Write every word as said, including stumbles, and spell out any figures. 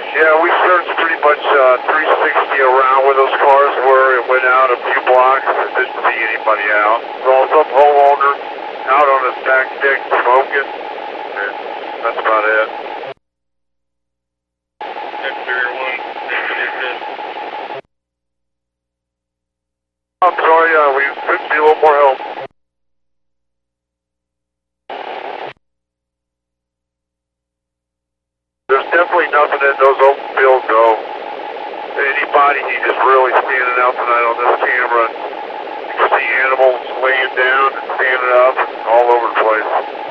Yeah, we searched pretty much uh, three sixty around where those cars were and went out a few blocks and didn't see anybody out. Saw some homeowner out on his back deck smoking, and that's about it. Exterior one, I'm sorry, uh, we could be a little more help. There's definitely nothing in those open fields, though. Anybody, he just really standing out tonight on this camera. You can see animals laying down and standing up all over the place.